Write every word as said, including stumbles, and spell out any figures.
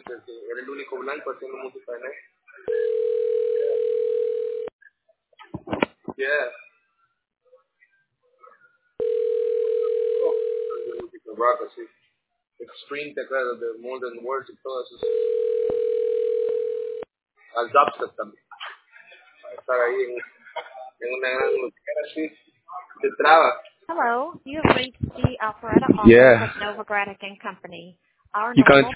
el que era el único blanco haciendo música en él. Yeah. Oh, la música rock así. Extreme, te acuerdas de More Than Words y todo eso. Al dubstep también. Para estar ahí en, en una gran música así. Te traba. Hello, you have reached the Alpharetta office Yeah. of Novogradac and Company. Our You can't normal